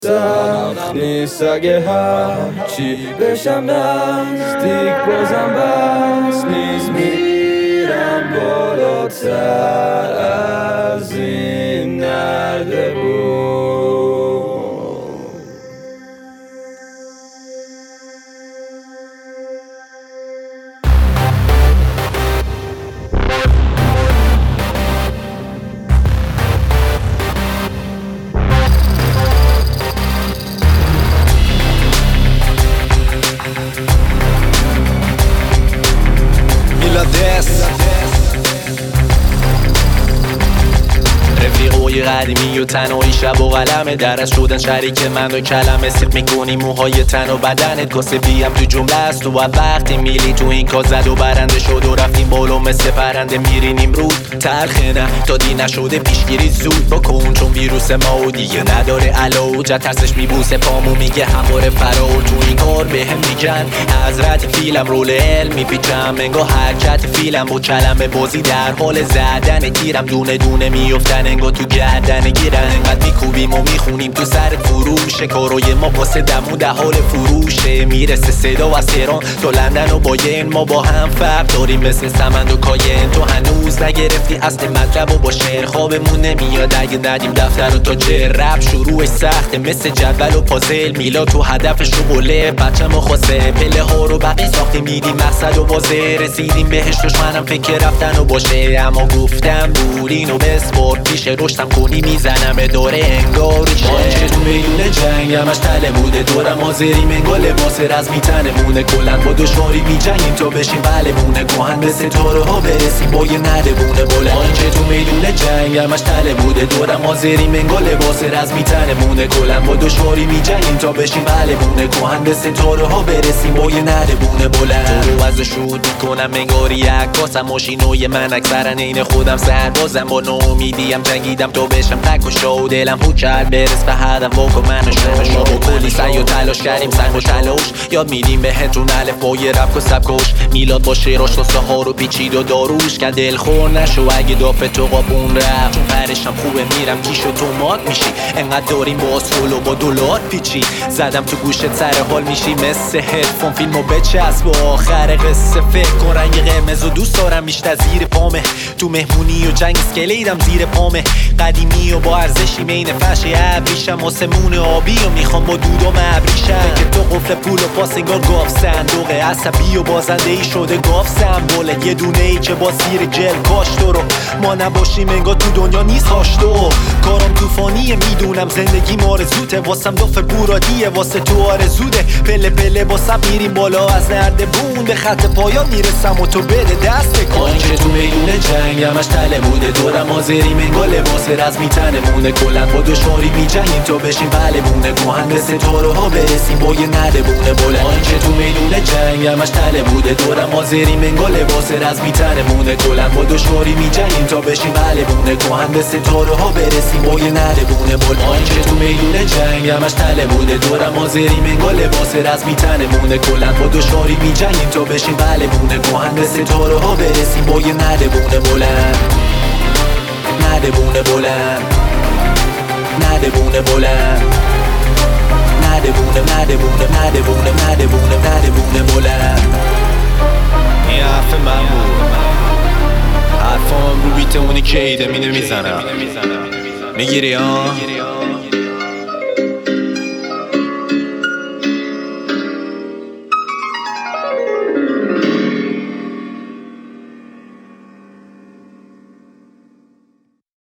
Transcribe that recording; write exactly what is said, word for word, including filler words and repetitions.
سخت نیست اگه هرچی بشم نزدیک بازم بس نیز میرم بالاتر از این نرده بود. رفیقوی قدیمی و تنهایی شب و قلمه درست شدن شریک من و کلمه سیخ میکنی موهای تن و بدنت کاسبیم تو جمله است و وقتی میلی تو این کار زد و برنده شد و رفتیم بالا مثل پرنده میرین امروز تلخه نه دادی نشده پیشگیری زود بکن چون ویروس ما و دیگه نداره علاج ترسش میبوسه پامو میگه همواره فرار تو این کار بهم میگن حضرت فیلم رول علم میپیچم انگار حرکت فیلم با کلمه بازی در حال زدن تیرم دونه دونه میفتن انگار تو گردن گیرن انقدر میکوبیم و میخونیم تو سر فروش کارای ما واسه دمو در حال فروشه میرسه صدا از تهران تو لندن و باین ما با هم فرق داریم مثل سمند و کاین تو هنوز نگرفتی اصل مطلب و با شعر خوابمون نمیاد اگه ندیم دفتر و تا چه رپ شروعش سخته مثل جدول و پازل میلا تو هدفش رو بله بچه ما خواسته پله ها رو بقیه ساختیم دیدیم مقصد و واضح رسیدیم بهش دشمنم فکر رفتن و باشه اما گفتم بولین و بسپار پیش رشتم کنی میزنم به دوره انگاری که تو میدون جنگ همش تله بوده دورم حاضریم انگار لباس رزمی تنمونه کلن با دشواری میجنگیم تا بشیم بله بونه گوهن به ستاره ها برسیم با یه نده بونه بلند که تو میدون جنگ همش تله بوده دورم حاضریم انگار لباس رزمی تنمونه کلن با دشواری میجنگیم تا بشیم بله بونه گوهن به ستاره ها برسیم با یه نده بونه بلند تو رو از شود میکنم انگاری عکاسم ماشینوی من اکثرا عین خودم سربازم با نومیدیم جنگیدم تو بشم تک و شو دلم پو کرد برس به هدم واکن منو شو ما با کلی سعی و تلاش کردیم سنگ و تلاش یاد میدیم بهتون الف با یه رپ و سبکش میلاد با شعراش تا سهار و پیچید و داروش که دل خور نشو اگه دافه تو قابون رفت چون پرشم خوبه میرم کیش و تو مات میشی انقدر داریم با سولو با دولار پیچی زدم تو گوشت سر حال میشی مثل هدفون فیلمو بچسب و آخر قصه فکر کن رنگ قرمز و دوست دارم بیشتر زیر پامه تو مهمونی و جنگ اسکلیدم زیر پامه قدیمی و با ارزشی مین فرش ابریشم آسمون آبی و میخوام با دودم ابریشم که تو قفل پول و پاس انگار گاف صندوق عصبی و بازنده ای شده گاف سمبوله یه دونه ای که با سیر جل کاشت رو ما نباشیم انگار تو دنیا نیست هاشتو کارم طوفانیه میدونم زندگی آرزوته واسم داف بورادیه واسه تو آرزوده پله پله با سب میریم بالا از نرده بون به خط پایان میرسم و تو بده دست کن که تو میدون جنگ همش تله بوده دورم حاضریم انگار لباس رزمی تنمونه کلن با دشواری میجنگیم تا بشیم بله بونه گوهن به ستاره ها برسیم با یه نده بونه بلند که تو میدون جنگ همش تله بوده دورم حاضریم انگار لباس رزمی تنمونه کلن با دشواری میجنگیم تا بشیم بله بونه گوهن به ستاره ها برسیم با یه نده بونه بلند که تو میدون جنگ همش تله بوده دورم حاضریم انگار لباس رزمی تنمونه کلن با دشواری میجنگیم تا بشیم بله بونه گوهن به ستاره ها برسیم با یه نده بونه بلند نده بونه بلند نده بونه بلند نده بونه نده بونه نده بونه نده بونه نده بونه بلند این حرف من بود حرفام رو بیت اونی که ایده مینه میزنم میگیری ها